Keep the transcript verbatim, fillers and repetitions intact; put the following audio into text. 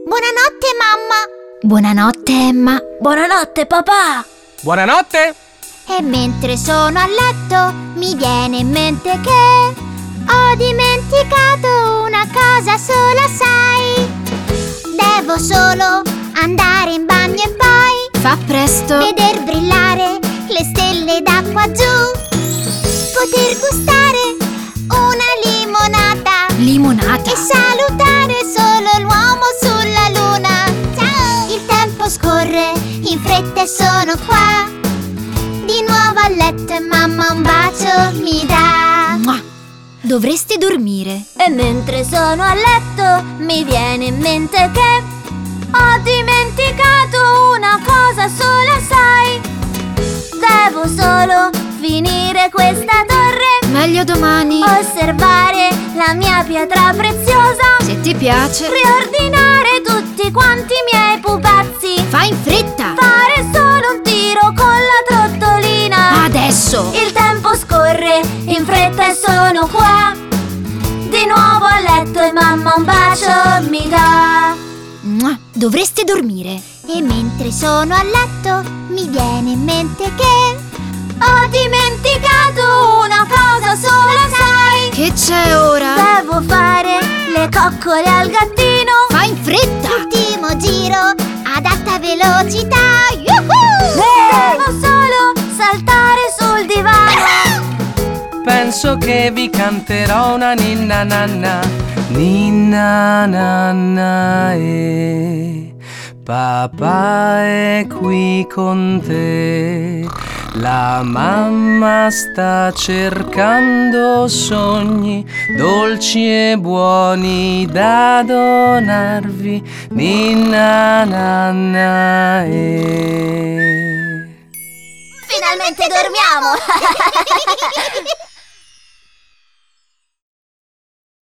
Buonanotte, mamma. Buonanotte, Emma. Buonanotte, papà. Buonanotte. E mentre sono a letto mi viene in mente che ho dimenticato una cosa sola, sai. Devo solo andare in bagno e poi Fa presto. veder brillare le stelle d'acqua giù, poter gustare una limonata Limonata. e salutare solo l'uomo sulla luna. Ciao! Il tempo scorre in fretta e sono qua, di nuovo a letto e mamma un bacio mi dà. Mua. Dovreste dormire. E mentre sono a letto mi viene in mente che ho dimenticato una cosa sola, sai. Devo solo finire questa torre, Meglio domani. osservare la mia pietra preziosa, Se ti piace. riordinare tutti quanti i miei pupazzi, Fai in fretta. fare solo un tiro con la trottolina. Adesso. Il tempo scorre in fretta e sono qua, di nuovo a letto e mamma un bacio mi dà. Mua. Dovreste dormire. E mentre sono a letto mi viene in mente che Ho dimenticato una cosa sola, sai. Che c'è ora? Devo fare le coccole al gattino. Fai in fretta. l'ultimo giro ad alta velocità. Yuhu! Devo solo saltare sul divano. Penso che vi canterò una ninna nanna. Ninna nanna e papà è qui con te. La mamma sta cercando sogni dolci e buoni da donarvi. Ninna nanna e Finalmente dormiamo.